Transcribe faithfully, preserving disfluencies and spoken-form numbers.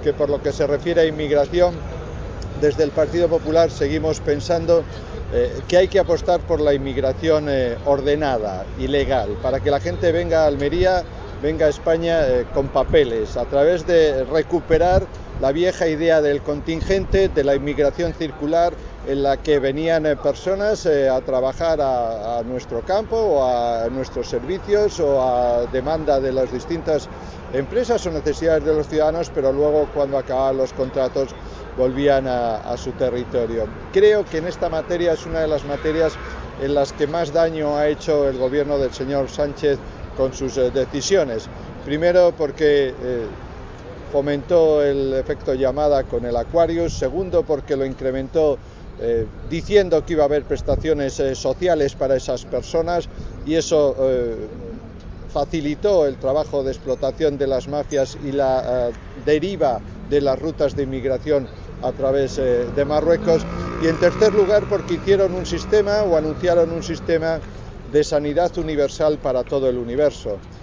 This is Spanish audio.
que por lo que se refiere a inmigración, desde el Partido Popular seguimos pensando eh, que hay que apostar por la inmigración eh, ordenada y legal, para que la gente venga a Almería, venga a España eh, con papeles, a través de recuperar la vieja idea del contingente, de la inmigración circular, en la que venían eh, personas eh, a trabajar a, a nuestro campo o a nuestros servicios o a demanda de las distintas empresas o necesidades de los ciudadanos, pero luego cuando acababan los contratos volvían a, a su territorio. Creo que en esta materia es una de las materias en las que más daño ha hecho el gobierno del señor Sánchez con sus eh, decisiones. Primero porque eh, fomentó el efecto llamada con el Aquarius. Segundo porque lo incrementó eh, diciendo que iba a haber prestaciones eh, sociales para esas personas, y eso eh, facilitó el trabajo de explotación de las mafias y la eh, deriva de las rutas de inmigración a través eh, de Marruecos. Y en tercer lugar porque hicieron un sistema o anunciaron un sistema de sanidad universal para todo el universo.